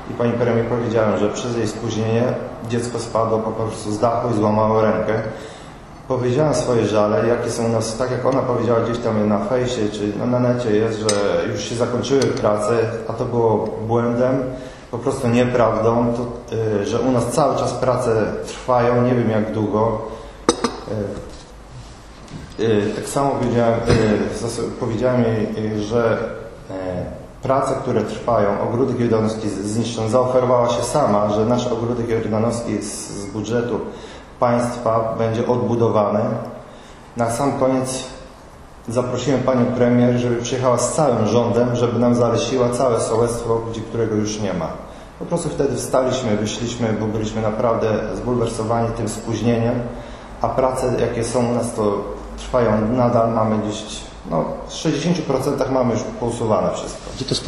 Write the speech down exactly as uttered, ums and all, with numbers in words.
i pani premier powiedziałem, że przez jej spóźnienie dziecko spadło po prostu z dachu i złamało rękę. Powiedziałem swoje żale, jakie są u nas, tak jak ona powiedziała gdzieś tam na fejsie czy no na necie jest, że już się zakończyły prace, a to było błędem, po prostu nieprawdą, to, y, że u nas cały czas prace trwają, nie wiem jak długo. Y, y, tak samo powiedziałem, y, powiedziałem jej, y, że y, prace, które trwają, ogródek jordanowski zniszczony, zaoferowała się sama, że nasz ogródek jordanowski z, z budżetu państwa będzie odbudowany. Na sam koniec zaprosiłem panią premier, żeby przyjechała z całym rządem, żeby nam zalesiła całe sołectwo, gdzie którego już nie ma. Po prostu wtedy wstaliśmy, wyszliśmy, bo byliśmy naprawdę zbulwersowani tym spóźnieniem, a prace jakie są u nas to trwają nadal, mamy gdzieś, no w sześćdziesięciu procentach mamy już pousuwane wszystko.